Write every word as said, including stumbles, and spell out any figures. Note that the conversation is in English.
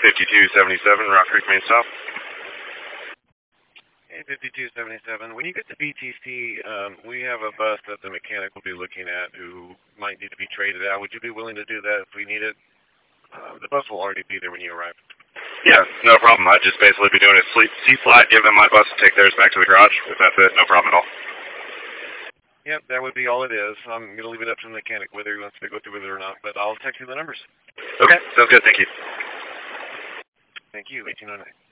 fifty-two seventy-seven, Rock Creek Main Stop. Hey, fifty-two seventy-seven. When you get to B T C, um, we have a bus that the mechanic will be looking at who might need to be traded out. Would you be willing to do that if we need it? Uh, the bus will already be there when you arrive. Yeah, no problem. I'd just basically be doing a sleep C-flat, give them my bus to take theirs back to the garage. If that's it, no problem at all. Yep, that would be all it is. I'm going to leave it up to the mechanic whether he wants to go through with it or not, but I'll text you the numbers. Okay, sounds good. Thank you. Thank you, eighteen oh nine.